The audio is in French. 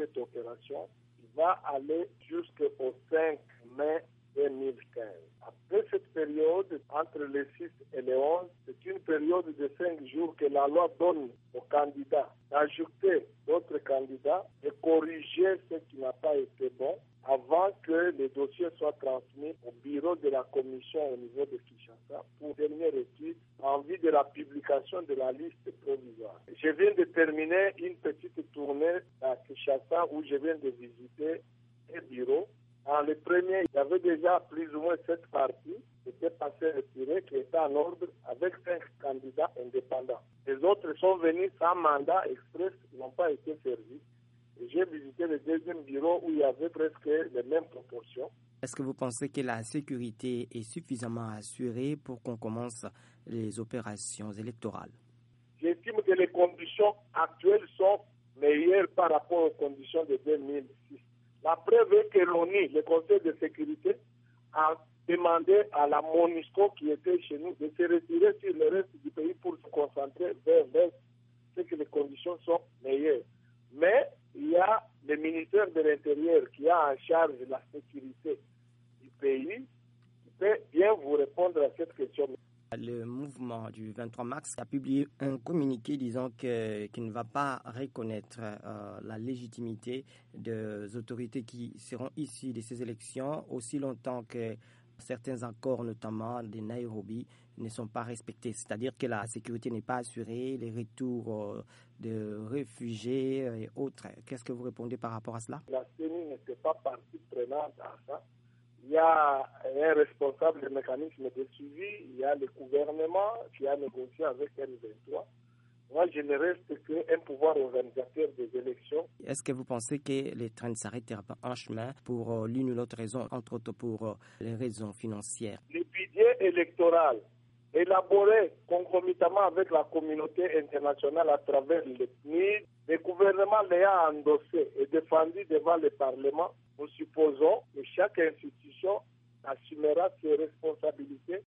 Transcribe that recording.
cette opération qui va aller jusqu'au 5 mai 2015. Après cette période, entre le 6 et le 11, c'est une période de 5 jours que la loi donne aux candidats d'ajouter d'autres candidats et corriger ce qui n'a pas été bon avant que les dossiers soient transmis au bureau de la commission au niveau de Kinshasa pour dernière étude en vue de la publication de la liste provisoire. Je viens de terminer une petite tournée à Kinshasa où je viens de visiter les bureaux. En le premier, il y avait déjà plus ou moins 7 partis qui étaient passés retirés, qui étaient en ordre avec 5 candidats indépendants. Les autres sont venus sans mandat express, ils n'ont pas été servis. Et j'ai visité le deuxième bureau où il y avait presque les mêmes proportions. Est-ce que vous pensez que la sécurité est suffisamment assurée pour qu'on commence les opérations électorales? J'estime que les conditions actuelles sont meilleures par rapport aux conditions de 2006. La preuve est que l'ONU, le Conseil de sécurité, a demandé à la MONUSCO qui était chez nous de se retirer sur le reste du pays pour se concentrer vers l'Est, c'est que les conditions sont meilleures. Mais il y a le ministère de l'Intérieur qui a en charge la sécurité du pays, qui peut bien vous répondre à cette question. Le mouvement du 23 mars a publié un communiqué disant qu'il ne va pas reconnaître la légitimité des autorités qui seront issues de ces élections aussi longtemps que certains accords, notamment de Nairobi, ne sont pas respectés. C'est-à-dire que la sécurité n'est pas assurée, les retours de réfugiés et autres. Qu'est-ce que vous répondez par rapport à cela? La CENI n'était pas partie prenante à ça. Il y a un responsable des mécanismes de suivi, il y a le gouvernement qui a négocié avec M23. Moi, je ne reste qu'un pouvoir organisateur des élections. Est-ce que vous pensez que les trains ne s'arrêteront pas en chemin pour l'une ou l'autre raison, entre autres pour les raisons financières? Le budget électoral élaboré concomitamment avec la communauté internationale à travers le PNUD, le gouvernement l'a endossé et défendu devant le Parlement. Nous supposons que chaque institution assumera ses responsabilités